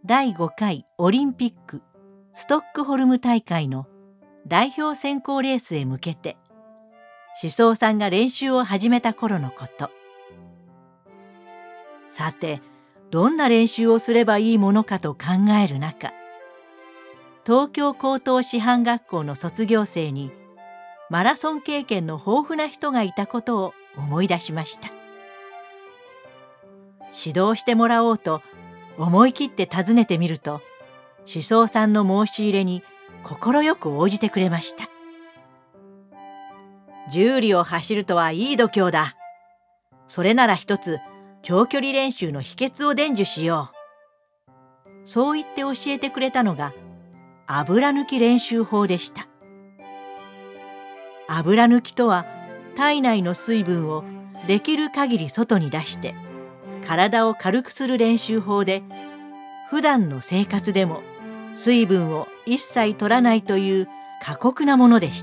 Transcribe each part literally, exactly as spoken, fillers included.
だいごかいオリンピックストックホルム大会の代表選考レースへ向けて志宗さんが練習を始めた頃のこと。さてどんな練習をすればいいものかと考える中、東京高等師範学校の卒業生にマラソン経験の豊富な人がいたことを思い出しました。指導してもらおうと思い切って訪ねてみると、志宗さんの申し入れに快く応じてくれました。十里を走るとはいい度胸だ。それなら一つ長距離練習の秘訣を伝授しよう。そう言って教えてくれたのが油抜き練習法でした。油抜きとは、体内の水分をできる限り外に出して体を軽くする練習法で、普段の生活でも水分を一切取らないという過酷なものでした。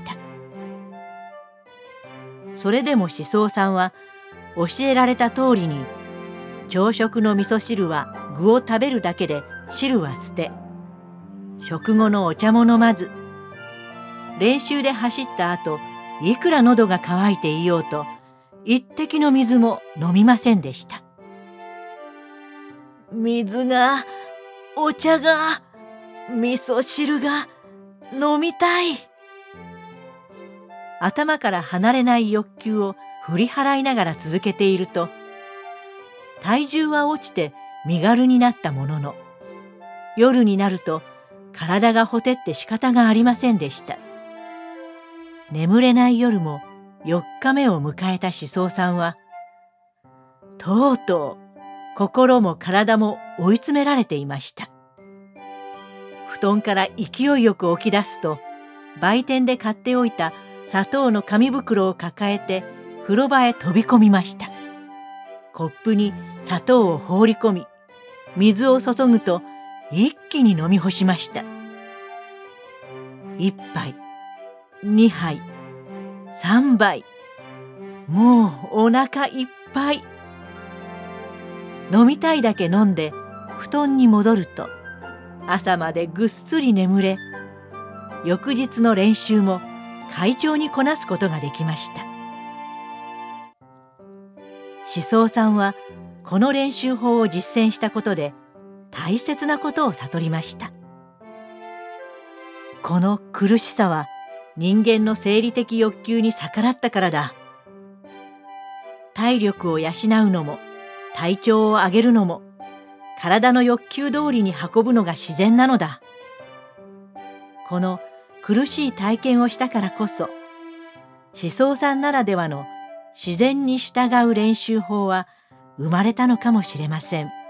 それでも志宗さんは教えられた通りに、朝食の味噌汁は具を食べるだけで汁は捨て、食後のお茶も飲まず、練習で走った後いくら喉が渇いていようと一滴の水も飲みませんでした。水が、お茶が、味噌汁が飲みたい。頭から離れない欲求を振り払いながら続けていると、体重は落ちて身軽になったものの、夜になると体がほてって仕方がありませんでした。眠れない夜もよっかめを迎えた志宗さんは、とうとう心も体も追い詰められていました。布団から勢いよく起き出すと、売店で買っておいた砂糖の紙袋を抱えて風呂場へ飛び込みました。コップに砂糖を放り込み、水を注ぐと一気に飲み干しました。一杯、二杯、三杯、もうお腹いっぱい。飲みたいだけ飲んで布団に戻ると、朝までぐっすり眠れ、翌日の練習も快調にこなすことができました。志宗さんはこの練習法を実践したことで大切なことを悟りました。この苦しさは人間の生理的欲求に逆らったからだ。体力を養うのも体調を上げるのも体の欲求通りに運ぶのが自然なのだ。この苦しい体験をしたからこそ、志宗さんならではの自然に従う練習法は生まれたのかもしれません。